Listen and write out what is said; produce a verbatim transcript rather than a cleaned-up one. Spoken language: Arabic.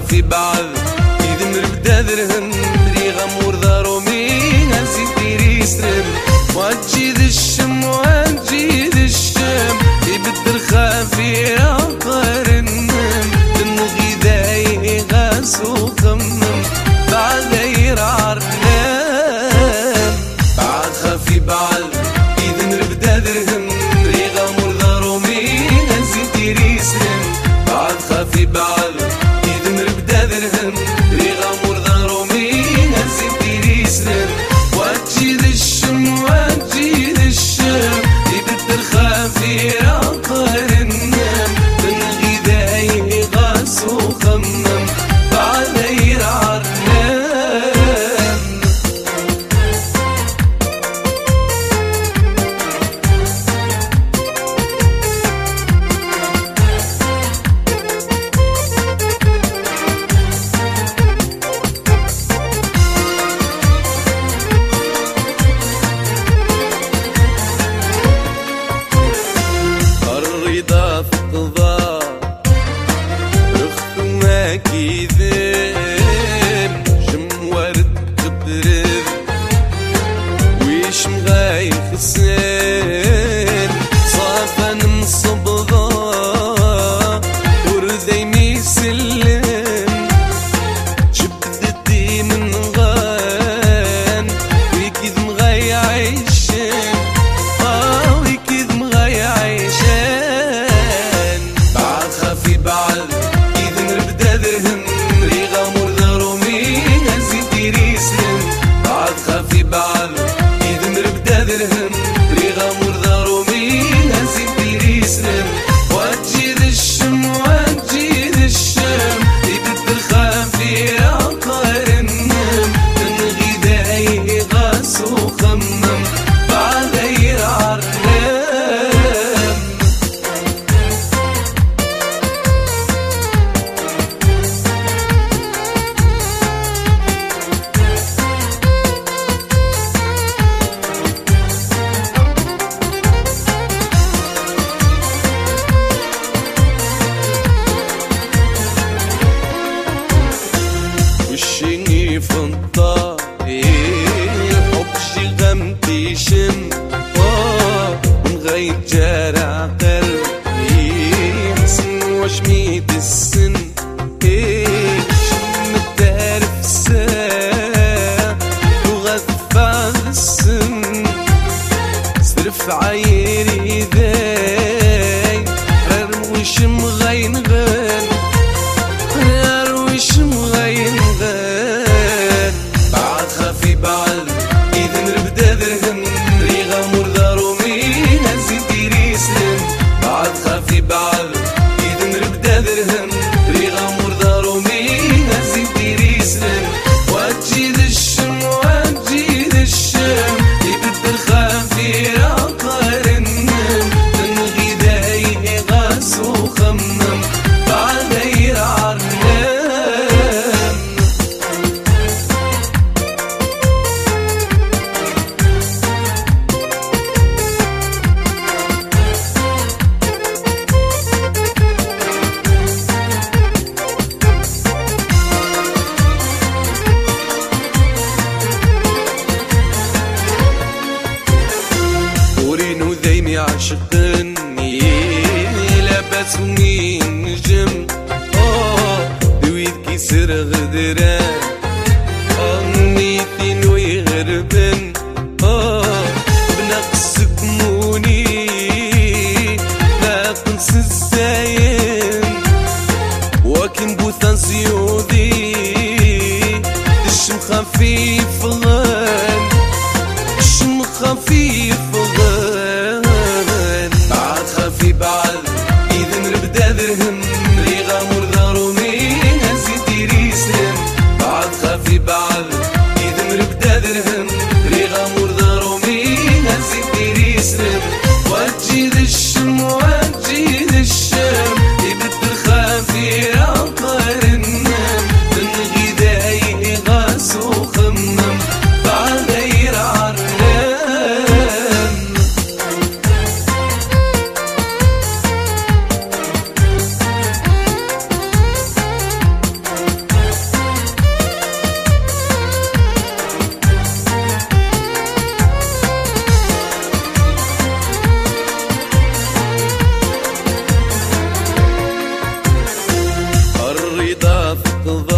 خفي بعض يدمر بدا درهم ري غمور دارو مين هزي ديري سرم وتجيد الشم وتجيد الشم يبدر خافي عقار النم تنغي داي غاس وخمم بعد يرعر نام بعد خفي بعض يدمر بدا درهم ري غمور دارو مين هزي ديري سرم بعد خفي بعض يدمر بدا درهم ري غمور دارو مين هزي ديري سرم وتجيد الشم وتجيد الشم يبدر خافي عقار النم تنغي داي غاس وخمم بعد يرعر نام الرضا في القضاء رخت وما كيذب شم ورد قبرد ويش مغاي خسر صافا نصبغا وردي ميسلم شبدتي من غان ويكيد مغاي عيشن اه ويكيد مغاي عيشن بعد خفي بعد يدمر بدا درهم ري غمور دارو مين هزي ديري سرم بعد خفي بعد يدمر بدا درهم ري غمور دارو مين هزي ديري سرم وتجيد الشم وتجيد الشم يبدر خافي عقار النم تنغي داي غاس وخمم بعد يرعر نام وشيني فضة الحب شي غمتي شم ونغير جارع قلبي حسن وشميت السن شم الدار في الساعة وغثى السن صرف عيري ذاي روش مغين غن روش مغين غن بعد خفي بعد يدمر بدا درهم ري غمور دارو مين هزي ديري سرم بعد خفي بعد يدمر بدا درهم ري غمور دارو مين هزي ديري سرم وتجيد الشم وتجيد الشم يبدر خافي عقار النم تنغي داي غاس وخمم بعد يرعر نام ورينو ذيمي عشقني لاباس ومين نجم اه دويد كيسر غدران اه نيتين ويغربن اه بنقصك موني ناقص الزاين وكن بوثان سيودي الشم خفيف غان الشم خفيف غان بعد خفي بعد يدمر بدا درهم ري غمور دارو مين هزي ديري سرم بعد خفي بعد يدمر بدا درهم ري غمور دارو مين هزي ديري سرم وتجيد الشم وتجيد الشم يبدر خافي عقار النم تنغي داي غاس وخمم تقضى